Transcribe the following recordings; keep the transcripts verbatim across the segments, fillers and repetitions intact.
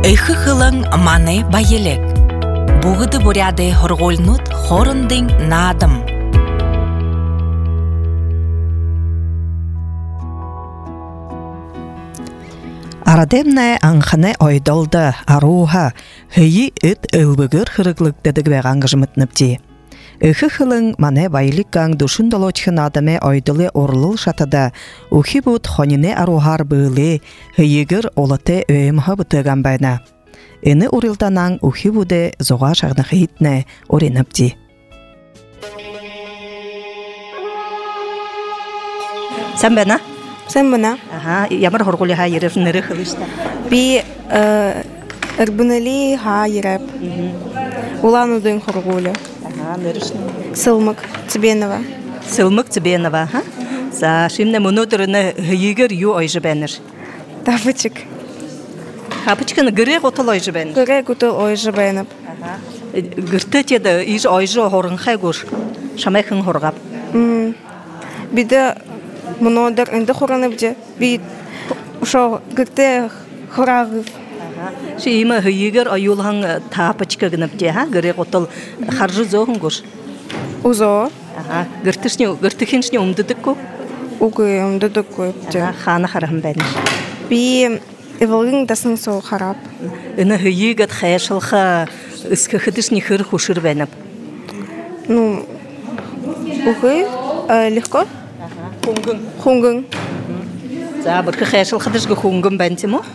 Ыхы хылың маны байелек. Буғыды буряды хорғолнут хорындың надым. Арадемне анхане ойдолды аруха хыйи ыт ылбыгыр хырыглык дедігбе аңғыжмытныпти. Ыхы хылың мане байлик гаң душын долочхын адаме ойдылы орлыл шатада ухи буд хонине арухар быылы хыйигыр олаты өйім хабытыган байна. Эны урилданан ухи буде зоға шағны хыйтне оренапти. Сән бәна? Сән бәна. Ага, ямар хорғулы ха ерев ныры хылышта? Би ырбынали ха ереп. Уланудың хорғулы. Ага, нырышны. Сылмык Цыбенова. Сылмык Цыбенова, ха? За, шимне мұнудырыны хыйигыр ю ойжы бәнір. Тапычык. Хапычканы гыре готол ойжы бәнір. Гыре готол ойжы бәніп. Гырты теді иж ойжы хорын хай гур. Шамайхын хорғап. Биді мұнудыр үнді хораны бде. Би шо гырты хорағып. Ши има хыйигыр ойулхан тапычка гынып де, ха? Гыре готол харжы зоғын гур. Узо. Гыртыхиншне умдыдық ку? Угы умдыдық ку. Ханы харахын бәнір. Би Эволгин тасын сол харап. Ына хыйигат хайшылха ысқы хыр хушыр бәніп. Ну, угы легко? Хунгын. Хунгын. За, біркі хайшыл хыдышғы хунгын бәнті мо?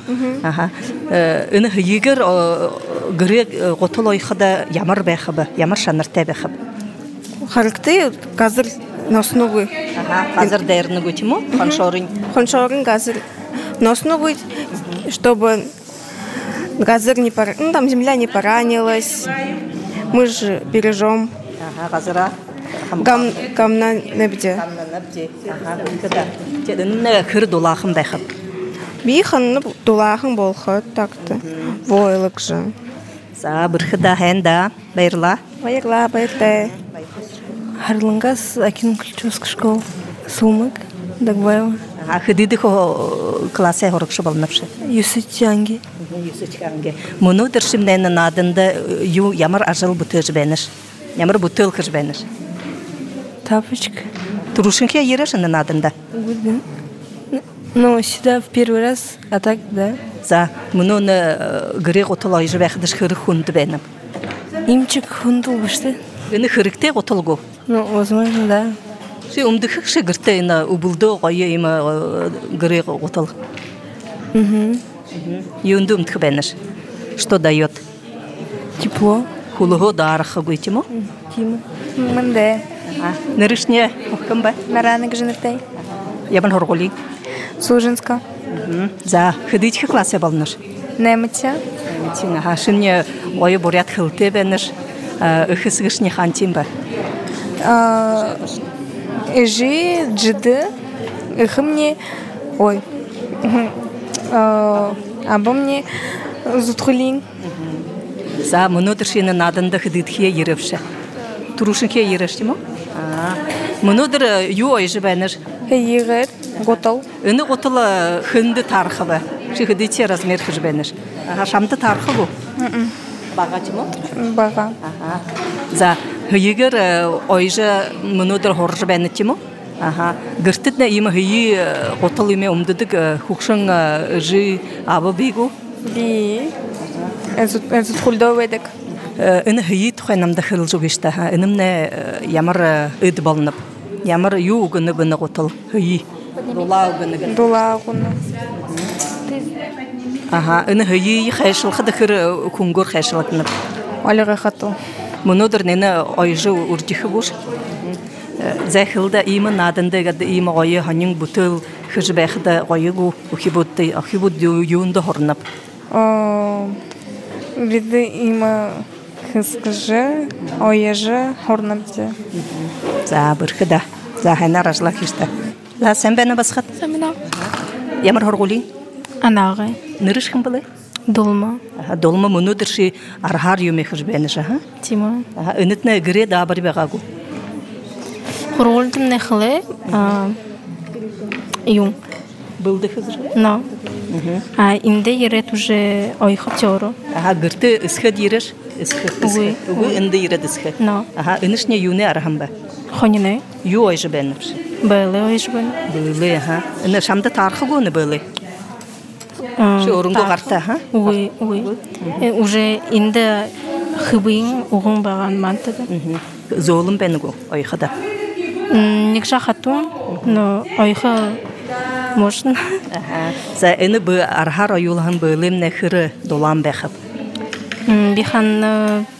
Ына хыйигыр гыры ғотыл ойқыда ямар бәхібі, ямар шаныртай бәхібі. Харыкты газыр носнугы. Газыр дайырны гөті мо? Ханшорын. Ханшорын газыр носнугы, чтобы газыр не пор... ну, там земля не поранилась. Мы же бережем. Ага, газыра. Гам... Гамна небде. Гамна небде. Ага, кыда. Тедін хыр дулахым бәхіп. Бейхан дулахым болхы тақты. Войлық же. За, бірхі да хәнда, байырла. Байырла, байыртай. Харлангас акин ключевск школ. Сумык. Дагваева. А хыдыды хо классе хорықшы болнапшы? Юсычанги. Юсычанги. Мұны дұршымдайны надында ю ямар ажыл бұты жбәніш? Ямар бұты ылқы жбәніш? Тапочка. Турушынке ерашыны надында? Гудын. Ну, сюда в первый раз, а так, да. За, мұны гыре ғотыл айжы бәқыдыш хыры хунды бәнім. Имчик хундыл башты? Үні хырыкте ғотыл ғу? Ну, возможно, да. Ши умдыхық ши гырты ина убылды ғайы има гыре ғотыл. Юнды умдық бәніш. Что дает? Тепло. Хулығы дарықы гөйті мо? Тима. Мэнде. Нырышне ұққым ба? Наранық жынықтай. Ябын хорғолин? Служинска. За, хыдыйчы классе балныш? Немытя. Немытя. Шынне ойы бурят хылты бәніш. Үхісігішне хантин ба? Эжи, джиды, эхы мне, ой, абы мне зутхулин. За, мұны дұршыны надында хыдыдхе еріпші. Турушынке ерішті мо? Мұны дұр ю ойжы бәнір? Егер, ғотал. Үні ғоталы хынды тарқы ба? Ши хыдыдте размер хыж бәнір? Шамды тарқы бұ? Баға жы мо? Баға. За, егер ойжы мұны дұр хоржы бәнітті мо? Гіртідні емі хыйы ғотал еме ұмдыдық хұқшын жы абы бейгу? Би. Әзіт құлдау едік. Үні хыйы тұқайнамда хырыл жүгішті. Үнімні ямар үді балынып. Ямар ю ұғыны бұны ғотал хыйы. Дула ұғыны. Дула ұғыны. Үні хыйы қайшылқы дұқыр күнгір қайшылықынып. Олығы қатыл. Мұнудыр нені ойжы үрдіхі бұш. Зәхілді имі надынды ғады имі ойы ханын бұтыл хыжы бәқіді ойы ғу ұхи бұдды, ұхи бұдды юынды хорынып. Биді имі хызғыжы, ойыжы хорынып де. За, біркі да. За, хайна ражлақ ішті. За, сән бәні басқат? Сән бәні. Ямар хорғулин? Анағы. Нырышқын бұлай? Долма. Долма мұнудыр ши архар юме хыж бәніш, ха? Тима. Үнітні гіре дабыр бәғағу? Хорғылдым нәхілі юм. Бұлды хызыр? На. А инде ерет уже ойхо теору. Ага, гырты ысхы дирер. Ысхы, ысхы. Угу, инде ерет ысхы. Но. Ага, инышне юне арахамба. Хонине. Ю ойжы бәніпш. Бэлэ ойжбэн. Бөлі, ага. Ины шамда тархы гоны бөлі. Şu orunga qarta, ha? Oui, oui. Уже инде хыбыйын угун баган мантады. Золым бәні го, ойқыда. Никша хатун, но ойха можно. За ины бы архар ойулған бөлім нәхірі долан бәхіп. Бихан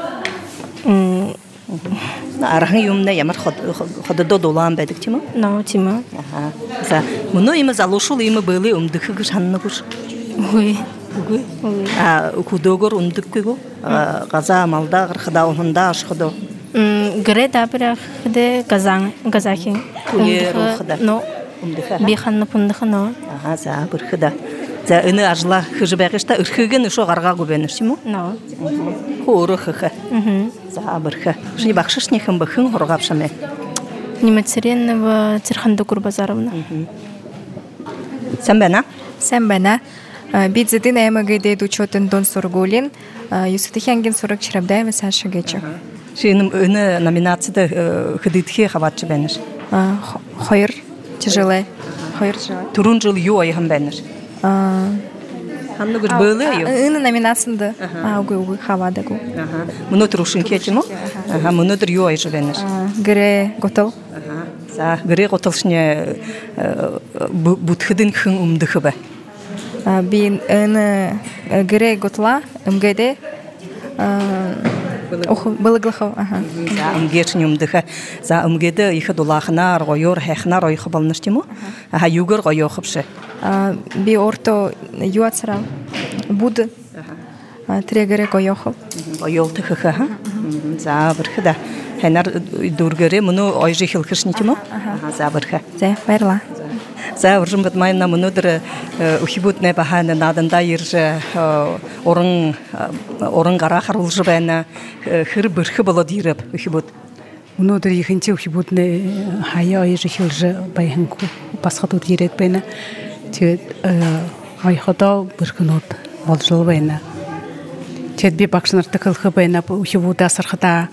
Архын юмна ямар ходыда долан бәдік, тема? но тима. За мұны имі залушыл имі бөлі өмдікі ғышанны ғыш. Oui. Oui. Кудогор өмдік көгі? Ғаза малда, ғырқыда, оғында, ашқыда. Гре дабрах де газан газахи. Куле рухда. Но бихан пундха но. Ага, за бұрқыда. За үні ажла хыжы бәғішта үрхіген үші ғарға көбеніші му? Но. Хоры хықы. За бұрқы. Шыны бақшыш нехін бұқын ғырғапшаме. Немецеренова Церханды Курбазаровна. Сән бәна? Сән бәна. Бидзідін әмігейді учетын Дон Сургулин. Юсытыхянген сорок чырабдаева Саша Гечек. Шыным үні номинацияда хыдытхе қаватшы бәніш? Хойыр тяжелый. Хойыр тяжелый. Турун жыл ю айхын бәніш? Ханны күш бөлі ю? Үні номинацияда. Угы, угы, хавада гу. Мұны тұрушын кеті му? Мұны дыр ю айжы бәніш? Гіре готов. За гіре готовшыне бұтхыдын хын умдықы бә? Бин үні гіре готла, үмгеде Былыглахов, ага. За умгечни умдыха. За умгеде ихы дулахна, ройор, хехна, ройхы балныштı mı? Aha yugur goyoxıpşı. Би орто юацра буд. Трегере goyoxıp. Goyoltu хыха. За бирхида. Хенар дургере муну ойжы хилкышнити мı? За бирха. За байрла. За уржым битмайна мунудыр ухибутне бахана наданда ирже орын орын гара харулжы бәна хыр бирхи боло дирип ухибут. Мунудыр ихинче ухибутне хая ойжы хилжы байхынку басхатут дирет бәна. Тет айхада бирхинут болжыл бәна. Тет би бакшынарты кылхы бәна ухибута сырхыта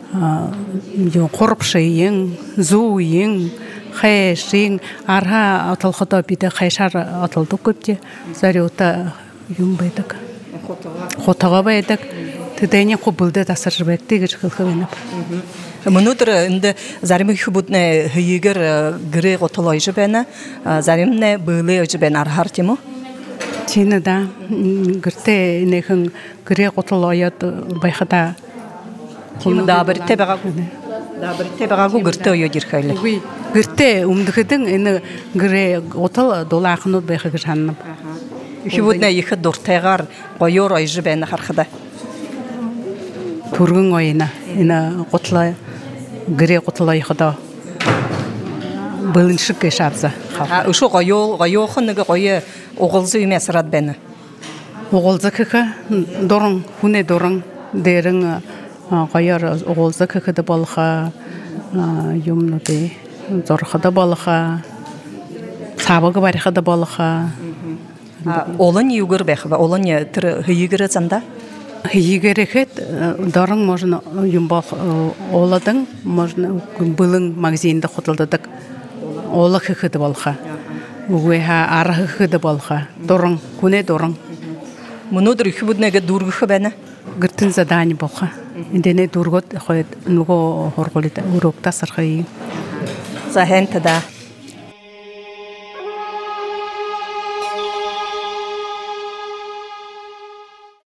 қорпшыйың, зуйың, хайшың, арха атылқыда биді хайшар атылды көпте, зарюта юм байдық. Хотаға байдық. Тедәне қобылды тасыр бәкті кеш қылқы бәніп. Мұнудыр үнді зарымы хүбітіне хүйігір гірі қотылы ойжы бәні, зарымны бұйлы ойжы бән архар тему? Тені да, гірте нехін гірі қотылы ойыд байқыда. Да бір тебеға да бір тебеға гүрте ойы дирхайлы. Гүрте умдықыдың әні гірі отыл долақын от байқы жанып. Хүбітіне ехі дұртайғар қойыр ойжы бәні қарқыда. Тургын ойына, әні қотылы гірі қотылы ойқыда бұлыншық кешапзы. Үші қойоқыныға қойы оғылзы өмесірат бәні. Оғылзы кікі дұрын, хүне дұрын дәрің Qayar oğulza kıkıdı balığa, yumnudu, zorxıdı balığa, sabıgı barıqıdı balığa. Olan yugur bəxi, olan hıyıgırı zanda? Hıyıgırı kət, darın možna yumbaq oladın, možna bılın magazində xotıldıdıq, ola kıkıdı balığa. Uğuha arı kıkıdı balığa, dorun, küne dorun. Мұнудыр үкі бұднеге дұргықы бәні? Гыртын задание болха. Индене дургот ходит, nugo хорголита урокта сархай. За хентада